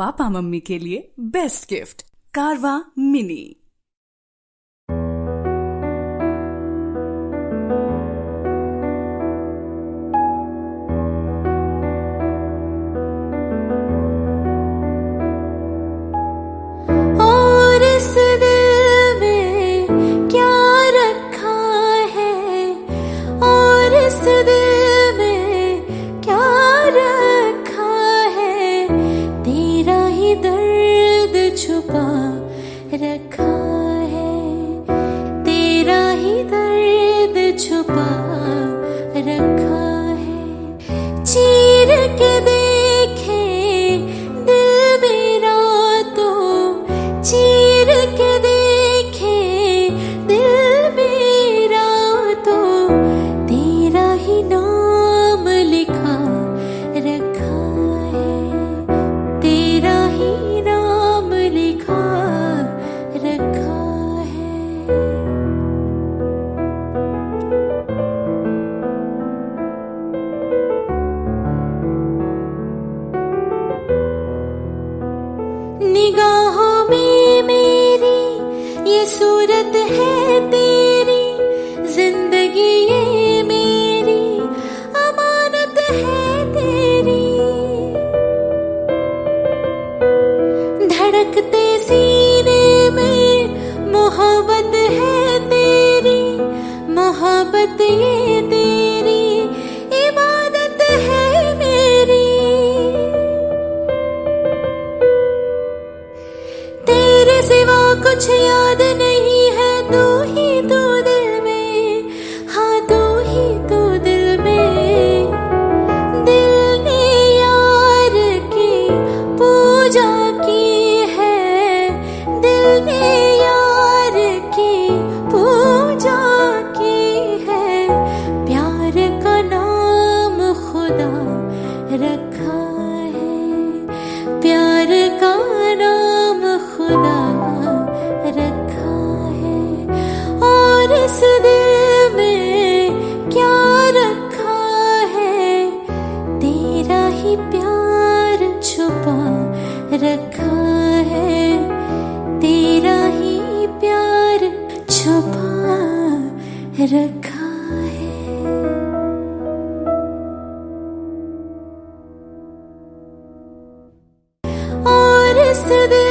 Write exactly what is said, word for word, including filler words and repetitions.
Papa mummy के लिए best gift कारवा मिनी। और इस दिल में क्या रखा है, और इस दिल में क्या रखा है, तेरा ही दर्द छुपा रखा है, तेरा ही दर्द छुपा रखा है। चीर के देखे दिल मेरा तो, चीर के देखे दिल मेरा तो, तेरा ही नाम लिखा रखा है, तेरा ही नाम लिखा रखा है। निगाहों में मेरी ये सूरत है तेरी, जिंदगी ये मेरी अमानत है तेरी। धड़कते सीने में मोहब्बत है तेरी, मोहब्बत ये तेरी इबादत है मेरी। तेरे सिवा कुछ याद नहीं है, तू ही तू दिल में, हाँ तू ही तू दिल में। दिल ने यार की पूजा की है, दिल ने यार की पूजा की है। प्यार का नाम खुदा रखा है, प्यार का नाम खुदा रखा है। और इस दिल में क्या रखा है, तेरा ही प्यार छुपा रखा है, तेरा ही प्यार छुपा रखा है। और इस दिल